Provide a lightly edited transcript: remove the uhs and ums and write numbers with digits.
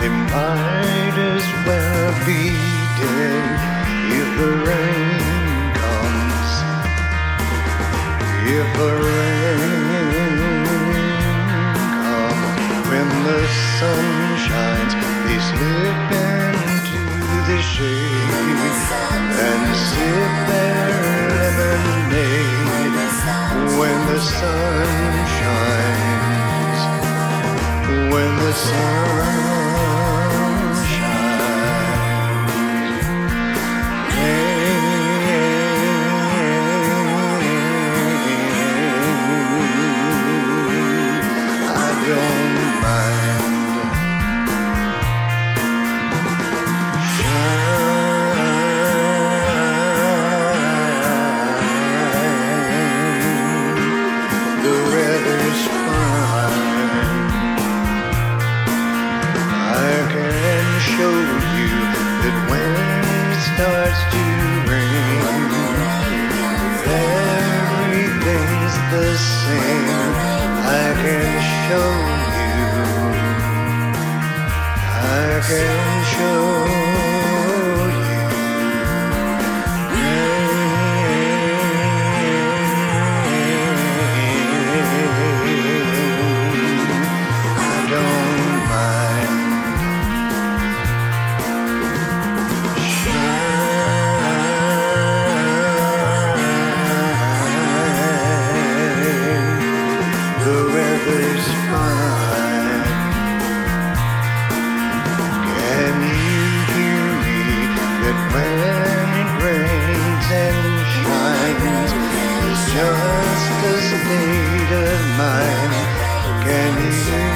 They might as well be dead if the rain comes. If the rain comes, when the sun shines, they slip into the shade and sip their lemonade. When the sun shines, when the sun show you that when it starts to rain, everything's the same. I can show you, I can show weather's fine. Can you hear me? That when it rains and shines, it's just a state of mind. Can you